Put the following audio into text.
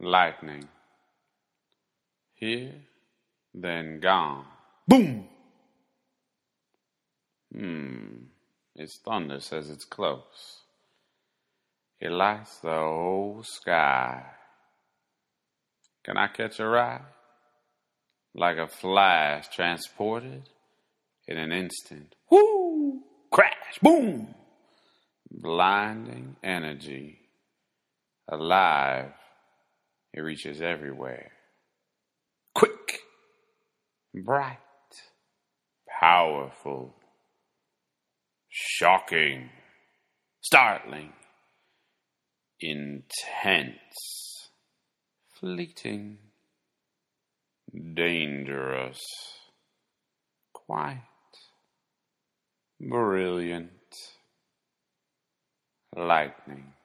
lightning. Here, then gone. Boom! It's thunder says it's close. It lights the whole sky. Can I catch a ride? Like a flash transported in an instant. Whoo! Crash! Boom! Blinding energy. Alive. It reaches everywhere. Quick. Bright. Powerful. Shocking. Startling. Intense. Fleeting. Dangerous. Quiet. Brilliant. Lightning.